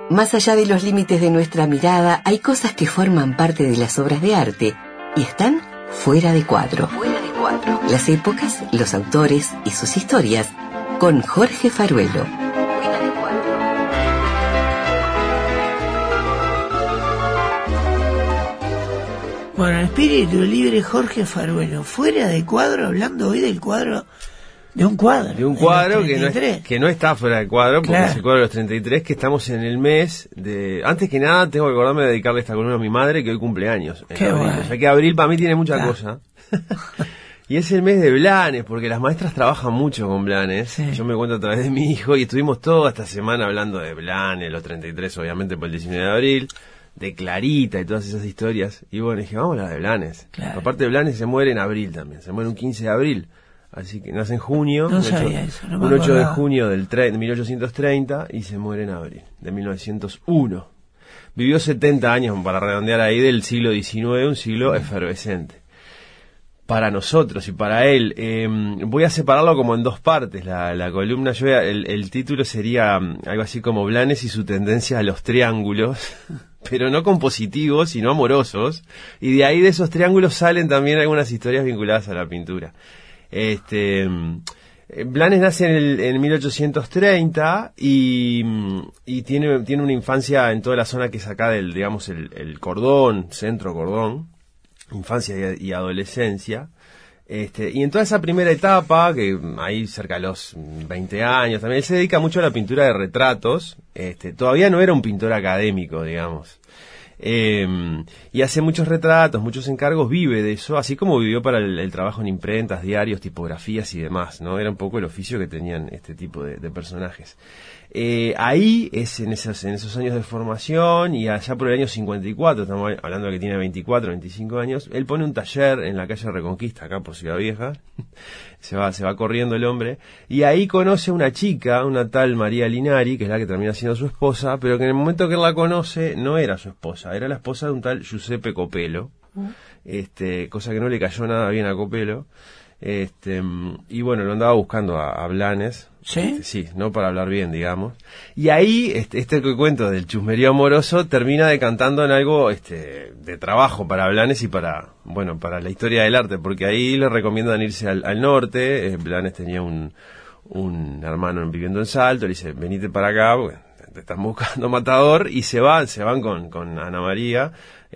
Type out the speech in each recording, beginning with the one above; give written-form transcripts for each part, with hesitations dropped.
Más allá de los límites de nuestra mirada, hay cosas que forman parte de las obras de arte y están fuera de cuadro. Las épocas, los autores y sus historias, con Jorge Faruelo. Bueno, espíritu libre, Jorge Faruelo, fuera de cuadro, hablando hoy del cuadro, de un cuadro que no está fuera de cuadro, porque claro. es el cuadro de los 33, que estamos en el mes de... Antes que nada, tengo que acordarme de dedicarle esta columna a mi madre, que hoy cumple años. Qué bueno. O sea que abril para mí tiene mucha claro. cosa. Y es el mes de Blanes, porque las maestras trabajan mucho con Blanes. Sí. Yo me cuento a través de mi hijo, y estuvimos toda esta semana hablando de Blanes, los 33, obviamente, por el 19 de abril, de Clarita y todas esas historias. Y bueno, dije, vamos a hablar de Blanes. Claro. Aparte de Blanes, se muere en abril también, se muere un 15 de abril. Así que nace en junio, no sabía eso, no me un 8 de acordaba. junio de 1830, y se muere en abril de 1901. Vivió 70 años, para redondear ahí, del siglo XIX, un siglo efervescente. Para nosotros y para él, voy a separarlo como en dos partes, la columna. El título sería algo así como Blanes y su tendencia a los triángulos, pero no compositivos, sino amorosos, y de ahí, de esos triángulos, salen también algunas historias vinculadas a la pintura. Blanes nace en 1830 y tiene una infancia en toda la zona que es acá del, digamos, el Cordón, Centro Cordón, infancia y adolescencia. Y en toda esa primera etapa, que ahí cerca de los 20 años también, él se dedica mucho a la pintura de retratos. Todavía no era un pintor académico, digamos. Y hace muchos retratos, muchos encargos, vive de eso, así como vivió para el trabajo en imprentas, diarios, tipografías y demás, ¿no? Era un poco el oficio que tenían este tipo de personajes. Ahí es en esos años de formación, y allá por el año 54, estamos hablando de que tiene 24, 25 años, él pone un taller en la calle Reconquista, acá por Ciudad Vieja. se va corriendo el hombre, y ahí conoce a una chica, una tal María Linari, que es la que termina siendo su esposa, pero que en el momento que él la conoce no era su esposa, era la esposa de un tal Giuseppe Copelo, cosa que no le cayó nada bien a Copelo. Y bueno, lo andaba buscando a Blanes. ¿Sí? Sí, no para hablar bien, digamos. Y ahí, este que cuento del chusmerío amoroso termina decantando en algo, de trabajo para Blanes y para la historia del arte, porque ahí le recomiendan irse al norte. Blanes tenía un hermano viviendo en Salto, le dice, venite para acá, porque te están buscando matador, y se van con Ana María,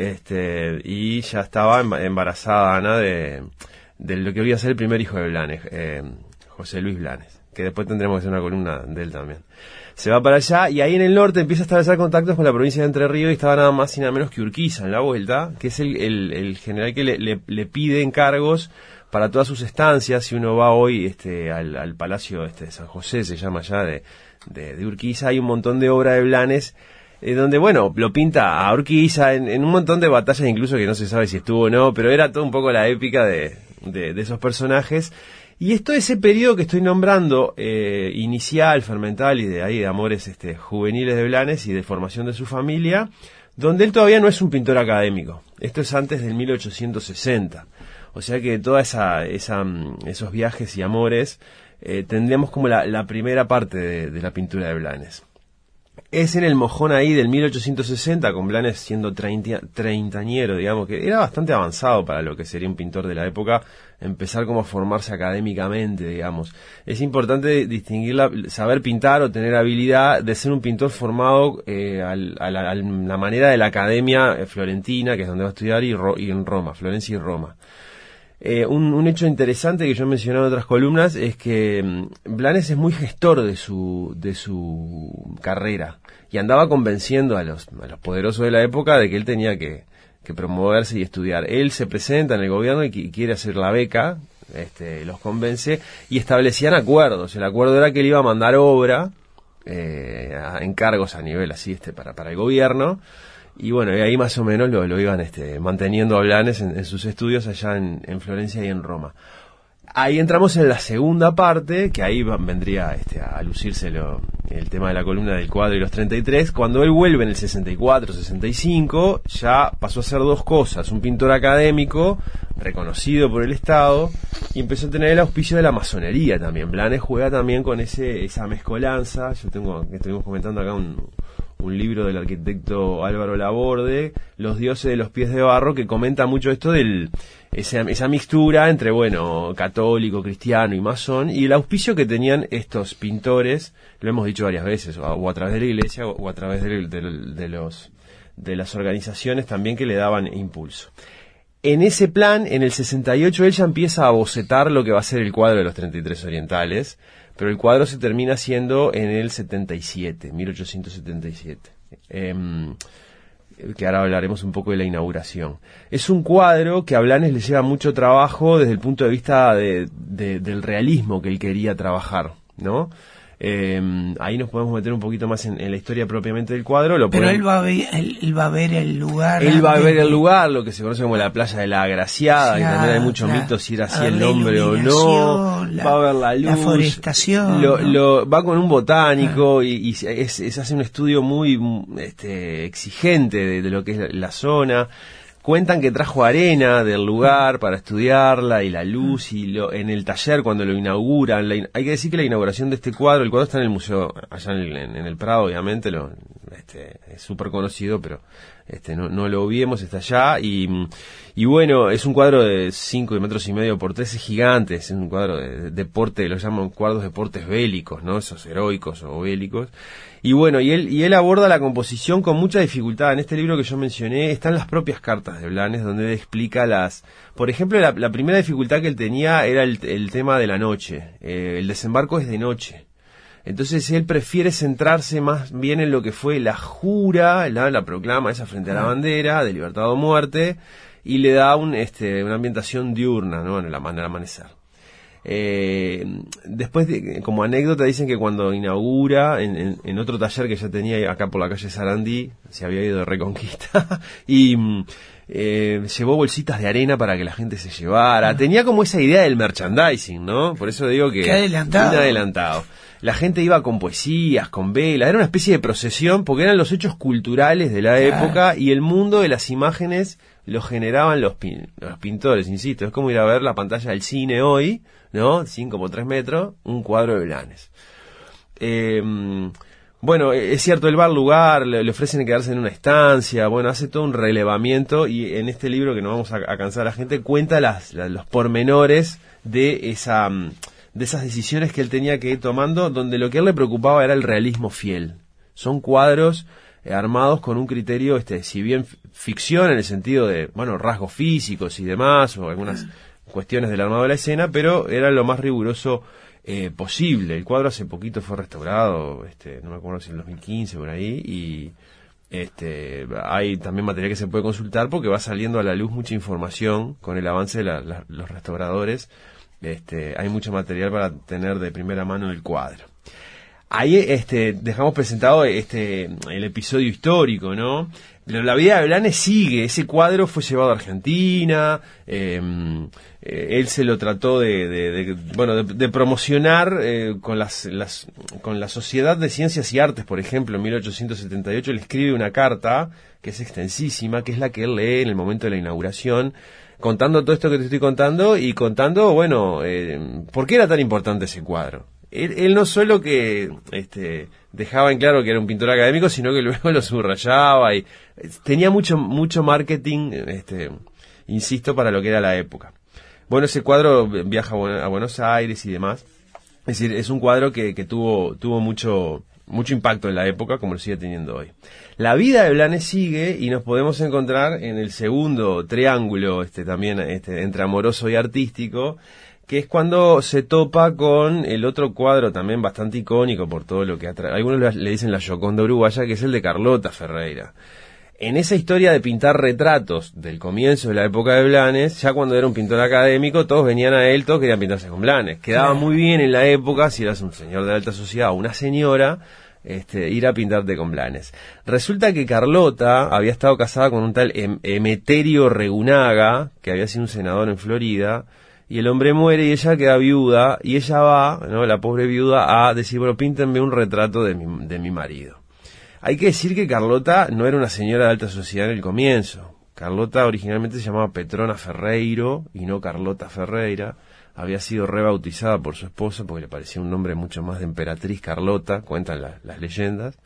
y ya estaba embarazada Ana de lo que iba a ser el primer hijo de Blanes, José Luis Blanes, que después tendremos que hacer una columna de él también. Se va para allá, y ahí en el norte empieza a establecer contactos con la provincia de Entre Ríos, y estaba nada más y nada menos que Urquiza en la vuelta, que es el general que le pide encargos para todas sus estancias. Si uno va hoy al Palacio de San José, se llama allá, de Urquiza, hay un montón de obra de Blanes, donde, bueno, lo pinta a Urquiza en un montón de batallas, incluso que no se sabe si estuvo o no, pero era todo un poco la épica de esos personajes. Y esto es ese periodo que estoy nombrando, inicial, fermental, y de ahí de amores juveniles de Blanes y de formación de su familia, donde él todavía no es un pintor académico. Esto es antes del 1860. O sea que toda esos viajes y amores, tendríamos como la primera parte de la pintura de Blanes. Es en el mojón ahí del 1860, con Blanes siendo treintañero, digamos, que era bastante avanzado para lo que sería un pintor de la época, empezar como a formarse académicamente, digamos. Es importante distinguir saber pintar o tener habilidad de ser un pintor formado a la manera de la academia florentina, que es donde va a estudiar, y en Roma, Florencia y Roma. Un hecho interesante que yo he mencionado en otras columnas es que Blanes es muy gestor de su carrera, y andaba convenciendo a los poderosos de la época de que él tenía que promoverse y estudiar. Él se presenta en el gobierno y quiere hacer la beca, los convence, y establecían acuerdos. El acuerdo era que él iba a mandar obra, encargos a nivel así para el gobierno. Y bueno, y ahí más o menos lo iban manteniendo a Blanes en sus estudios allá en Florencia y en Roma. Ahí entramos en la segunda parte, que ahí vendría a lucirse el tema de la columna del cuadro y los 33. Cuando él vuelve en el 64, 65, ya pasó a hacer dos cosas: un pintor académico reconocido por el Estado, y empezó a tener el auspicio de la masonería también. Blanes juega también con esa mezcolanza. Estuvimos comentando acá un libro del arquitecto Álvaro Laborde, Los dioses de los pies de barro, que comenta mucho esto esa mixtura entre, bueno, católico, cristiano y masón, y el auspicio que tenían estos pintores, lo hemos dicho varias veces, o a través de la iglesia o a través de las organizaciones también que le daban impulso. En ese plan, en el 68, él ya empieza a bocetar lo que va a ser el cuadro de los 33 orientales, pero el cuadro se termina haciendo en el 77, 1877. Que ahora hablaremos un poco de la inauguración. Es un cuadro que a Blanes le lleva mucho trabajo desde el punto de vista del realismo que él quería trabajar, ¿no? Ahí nos podemos meter un poquito más en la historia propiamente del cuadro. Pero él va a ver el lugar. Él va a ver el lugar, lo que se conoce como la playa de la Agraciada, que también hay muchos mitos si era así el nombre o no. Va a ver la luz, la forestación. Va con un botánico y hace un estudio muy exigente de lo que es la zona. Cuentan que trajo arena del lugar para estudiarla y la luz en el taller cuando lo inauguran. Hay que decir que la inauguración de este cuadro, el cuadro está en el museo allá en el Prado, obviamente, es súper conocido, pero no lo vimos, está allá y bueno, es un cuadro de 5,5 metros por 13 gigantes, es un cuadro de deporte, lo llaman cuadros de deportes bélicos, ¿no? Esos heroicos o bélicos. Y bueno, y él aborda la composición con mucha dificultad. En este libro que yo mencioné están las propias cartas de Blanes, donde él explica por ejemplo, la primera dificultad que él tenía era el tema de la noche. El desembarco es de noche. Entonces él prefiere centrarse más bien en lo que fue la jura, la proclama esa frente a la bandera, de libertad o muerte, y le da una ambientación diurna, ¿no? En el amanecer. Después, como anécdota, dicen que cuando inaugura en otro taller que ya tenía acá por la calle Sarandí, se había ido de Reconquista, y llevó bolsitas de arena para que la gente se llevara. Tenía como esa idea del merchandising, ¿no? Por eso digo que... Qué adelantado. La gente iba con poesías, con velas, era una especie de procesión, porque eran los hechos culturales de la época, y el mundo de las imágenes lo generaban los pintores, insisto. Es como ir a ver la pantalla del cine hoy, ¿no? 5x3 metros, un cuadro de Blanes. Bueno, es cierto, él va al lugar, le ofrecen quedarse en una estancia, bueno, hace todo un relevamiento, y en este libro, que no vamos a cansar a la gente, cuenta los pormenores de esas decisiones que él tenía que ir tomando, donde lo que a él le preocupaba era el realismo fiel. Son cuadros armados con un criterio, si bien ficción en el sentido de, bueno, rasgos físicos y demás, o algunas cuestiones del armado de la escena, pero era lo más riguroso posible. El cuadro hace poquito fue restaurado, no me acuerdo si en 2015 por ahí, y hay también material que se puede consultar porque va saliendo a la luz mucha información con el avance de los restauradores. Hay mucho material para tener de primera mano el cuadro. Ahí dejamos presentado el episodio histórico, ¿no? La vida de Blanes sigue. Ese cuadro fue llevado a Argentina. Él se lo trató de promocionar con la Sociedad de Ciencias y Artes, por ejemplo, en 1878. Le escribe una carta que es extensísima, que es la que él lee en el momento de la inauguración, contando todo esto que te estoy contando y contando, bueno, por qué era tan importante ese cuadro. Él no solo que dejaba en claro que era un pintor académico, sino que luego lo subrayaba y tenía mucho marketing, insisto, para lo que era la época. Bueno, ese cuadro viaja a Buenos Aires y demás. Es decir, es un cuadro que tuvo mucho impacto en la época, como lo sigue teniendo hoy. La vida de Blanes sigue y nos podemos encontrar en el segundo triángulo, también entre amoroso y artístico, que es cuando se topa con el otro cuadro también bastante icónico por todo lo que algunos le dicen la Gioconda uruguaya, que es el de Carlota Ferreira. En esa historia de pintar retratos del comienzo de la época de Blanes, ya cuando era un pintor académico, todos venían a él, todos querían pintarse con Blanes. Quedaba muy bien en la época, si eras un señor de alta sociedad o una señora, ir a pintarte con Blanes. Resulta que Carlota había estado casada con un tal Emeterio Regunaga, que había sido un senador en Florida, y el hombre muere y ella queda viuda, y ella va, ¿no?, la pobre viuda, a decir, bueno, píntenme un retrato de mi marido. Hay que decir que Carlota no era una señora de alta sociedad en el comienzo. Carlota originalmente se llamaba Petrona Ferreiro y no Carlota Ferreira. Había sido rebautizada por su esposo porque le parecía un nombre mucho más de emperatriz Carlota, cuentan las leyendas.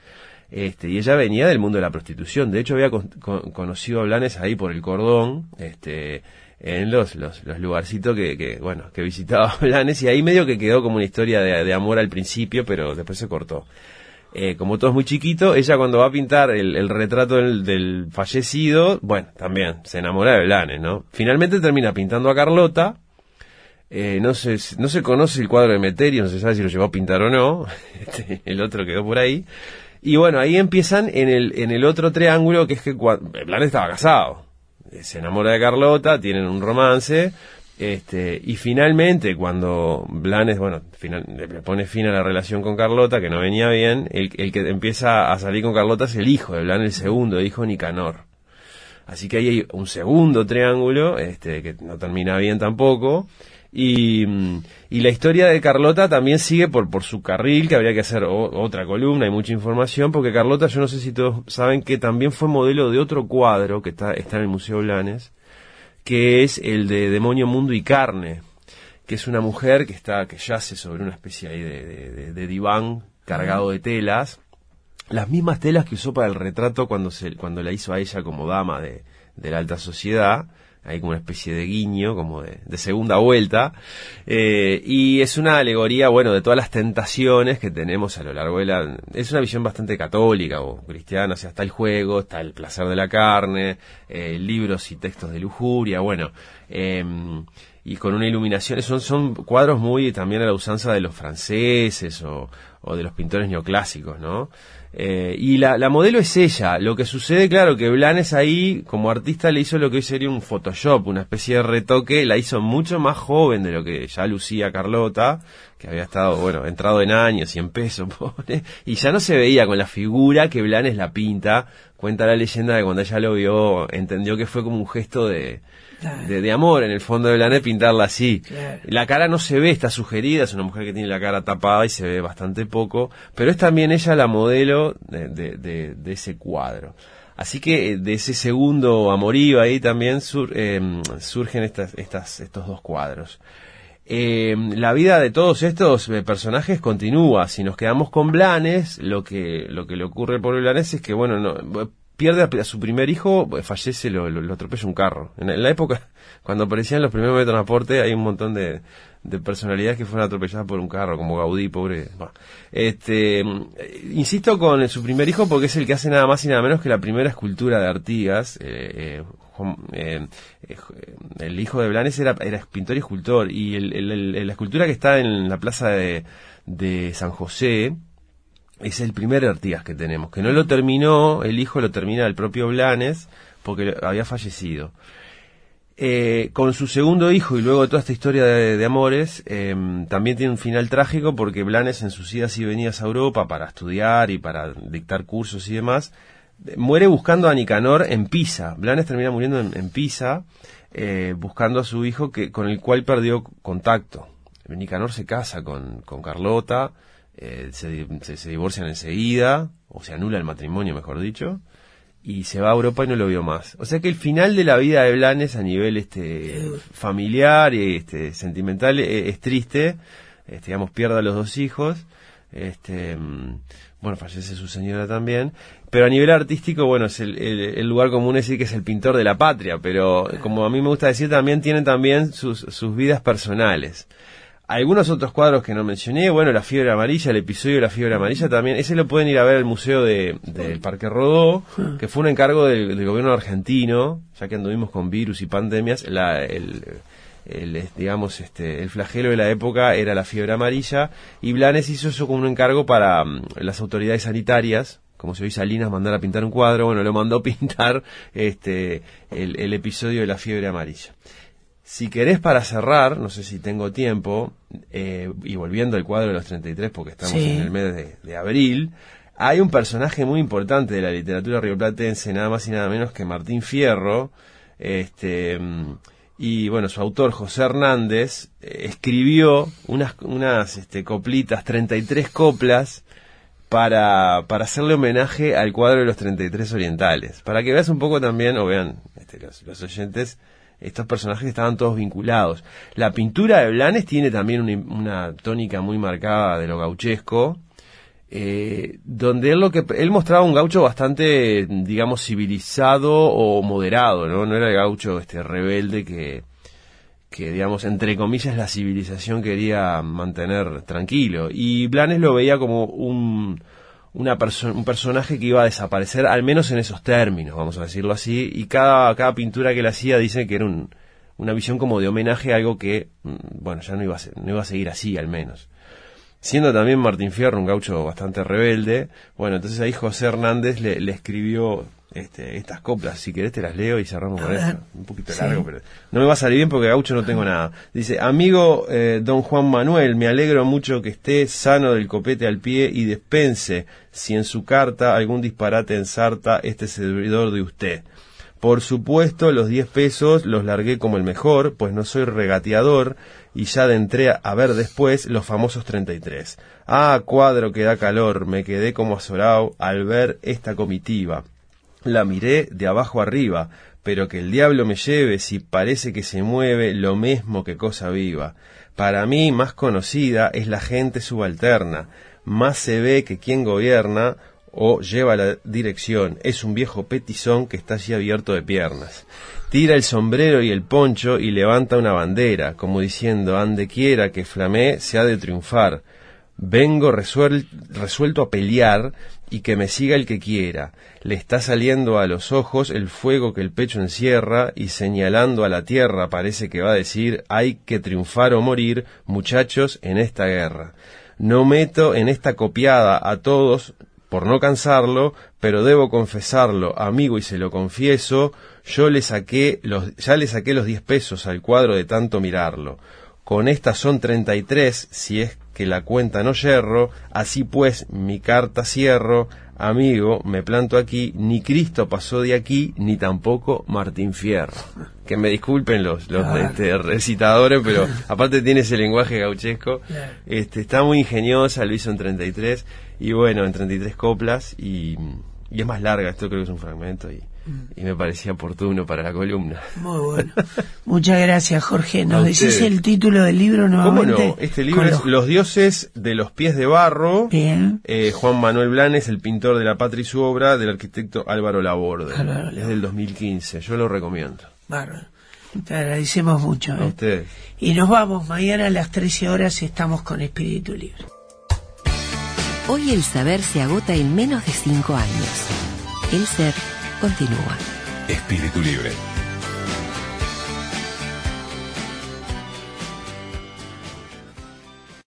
y ella venía del mundo de la prostitución. De hecho, había conocido a Blanes ahí por el Cordón, en los lugarcitos que visitaba Blanes, y ahí medio que quedó como una historia de amor al principio, pero después se cortó. Como todo es muy chiquito, ella cuando va a pintar el retrato del fallecido, bueno, también se enamora de Blanes, ¿no? Finalmente termina pintando a Carlota. No se conoce el cuadro de Meterio, no se sabe si lo llevó a pintar o no. El otro quedó por ahí. Y bueno, ahí empiezan en el otro triángulo, que es que Blanes estaba casado. Se enamora de Carlota, tienen un romance, y finalmente cuando Blanes, le pone fin a la relación con Carlota, que no venía bien, el que empieza a salir con Carlota es el hijo de Blanes, el segundo hijo, Nicanor. Así que ahí hay un segundo triángulo, que no termina bien tampoco. Y la historia de Carlota también sigue por su carril, que habría que hacer otra columna, hay mucha información, porque Carlota, yo no sé si todos saben que también fue modelo de otro cuadro que está en el Museo Blanes, que es el de Demonio, Mundo y Carne, que es una mujer que yace sobre una especie ahí de diván cargado de telas, las mismas telas que usó para el retrato cuando la hizo a ella como dama de la alta sociedad. Hay como una especie de guiño, como de segunda vuelta, y es una alegoría, de todas las tentaciones que tenemos a lo largo de es una visión bastante católica o cristiana, o sea, está el juego, está el placer de la carne, libros y textos de lujuria, y con una iluminación, son cuadros muy también a la usanza de los franceses o de los pintores neoclásicos, ¿no? Y la modelo es ella. Lo que sucede, claro, que Blanes ahí, como artista, le hizo lo que hoy sería un Photoshop, una especie de retoque, la hizo mucho más joven de lo que ya lucía Carlota, que había estado, entrado en años y en peso, pobre, y ya no se veía con la figura que Blanes la pinta. Cuenta la leyenda de cuando ella lo vio, entendió que fue como un gesto de amor en el fondo de Blanes pintarla así. Claro. La cara no se ve, está sugerida, es una mujer que tiene la cara tapada y se ve bastante poco, pero es también ella la modelo de ese cuadro. Así que de ese segundo amorío ahí también surgen estos dos cuadros. La vida de todos estos personajes continúa. Si nos quedamos con Blanes, lo que le ocurre por Blanes es que pierde a su primer hijo, fallece, lo atropella un carro. En la época, cuando aparecían los primeros medios de transporte, hay un montón de personalidades que fueron atropelladas por un carro, como Gaudí, pobre. Insisto con su primer hijo porque es el que hace nada más y nada menos que la primera escultura de Artigas. El hijo de Blanes era pintor y escultor, y la escultura que está en la plaza de San José es el primer Artigas que tenemos, que no lo terminó, el hijo lo termina el propio Blanes, porque había fallecido. Con su segundo hijo y luego toda esta historia de amores, también tiene un final trágico, porque Blanes, en sus idas y venidas a Europa para estudiar y para dictar cursos y demás, muere buscando a Nicanor en Pisa. Blanes termina muriendo en Pisa, buscando a su hijo con el cual perdió contacto. Nicanor se casa con Carlota, se divorcian enseguida, o se anula el matrimonio, mejor dicho, y se va a Europa y no lo vio más. O sea que el final de la vida de Blanes a nivel familiar y sentimental es triste. Pierde a los dos hijos. Fallece su señora también. Pero a nivel artístico, es el lugar común decir que es el pintor de la patria, pero como a mí me gusta decir, también tienen también sus vidas personales. Algunos otros cuadros que no mencioné, La Fiebre Amarilla, el episodio de La Fiebre Amarilla también, ese lo pueden ir a ver al Museo del Parque Rodó, que fue un encargo del gobierno argentino, ya que anduvimos con virus y pandemias, el flagelo de la época era la fiebre amarilla, y Blanes hizo eso como un encargo para las autoridades sanitarias, como si hoy Salinas mandara a pintar un cuadro, lo mandó a pintar el episodio de la fiebre amarilla. Si querés, para cerrar, no sé si tengo tiempo, y volviendo al cuadro de los 33, porque estamos en el mes de abril, hay un personaje muy importante de la literatura rioplatense, nada más y nada menos que Martín Fierro, y su autor, José Hernández, escribió unas coplitas, 33 coplas, para hacerle homenaje al cuadro de los 33 orientales, para que veas un poco también, o vean los oyentes, estos personajes estaban todos vinculados. La pintura de Blanes tiene también una tónica muy marcada de lo gauchesco, donde él mostraba un gaucho bastante, digamos, civilizado o moderado, no era el gaucho rebelde que digamos, entre comillas, la civilización quería mantener tranquilo, y Blanes lo veía como un personaje que iba a desaparecer, al menos en esos términos, vamos a decirlo así, y cada pintura que él hacía dice que era una visión como de homenaje a algo que, bueno, ya no iba a seguir así, al menos. Siendo también Martín Fierro un gaucho bastante rebelde, bueno, entonces ahí José Hernández le escribió estas coplas. Si querés te las leo y cerramos con esto. Un poquito largo, pero no me va a salir bien porque gaucho no tengo nada. Dice: amigo don Juan Manuel, me alegro mucho que esté sano del copete al pie y despense, si en su carta algún disparate ensarta este servidor de usted. Por supuesto, los 10 pesos los largué como el mejor, pues no soy regateador, y ya entré a ver después los famosos 33. Ah, cuadro que da calor, me quedé como azorado al ver esta comitiva. La miré de abajo arriba, pero que el diablo me lleve si parece que se mueve lo mismo que cosa viva. Para mí más conocida es la gente subalterna, más se ve que quien gobierna o lleva la dirección es un viejo petizón que está allí abierto de piernas. Tira el sombrero y el poncho y levanta una bandera, como diciendo: ande quiera que flamee se ha de triunfar. Vengo resuelto a pelear y que me siga el que quiera. Le está saliendo a los ojos el fuego que el pecho encierra y señalando a la tierra parece que va a decir: hay que triunfar o morir, muchachos, en esta guerra. No meto en esta copiada a todos por no cansarlo, pero debo confesarlo, amigo, y se lo confieso, ya le saqué los 10 pesos al cuadro de tanto mirarlo. Con estas son 33, si es que la cuenta no yerro, así pues mi carta cierro, amigo, me planto aquí, ni Cristo pasó de aquí, ni tampoco Martín Fierro. Que me disculpen los recitadores, pero aparte tiene ese lenguaje gauchesco, está muy ingeniosa, lo hizo en 33, y bueno, en 33 coplas, y es más larga, esto creo que es un fragmento, y me parecía oportuno para la columna. Muy bueno. Muchas gracias, Jorge. ¿Nos decís el título del libro nuevamente? ¿Cómo no? Este libro es Los dioses de los pies de barro. Bien. Juan Manuel Blanes, el pintor de la patria y su obra, del arquitecto Álvaro Laborde. Es del 2015. Yo lo recomiendo. Bárbaro. Te agradecemos mucho. A ustedes. Y nos vamos. Mañana a las 13 horas estamos con Espíritu Libre. Hoy el saber se agota en menos de 5 años. El ser continúa. Espíritu Libre.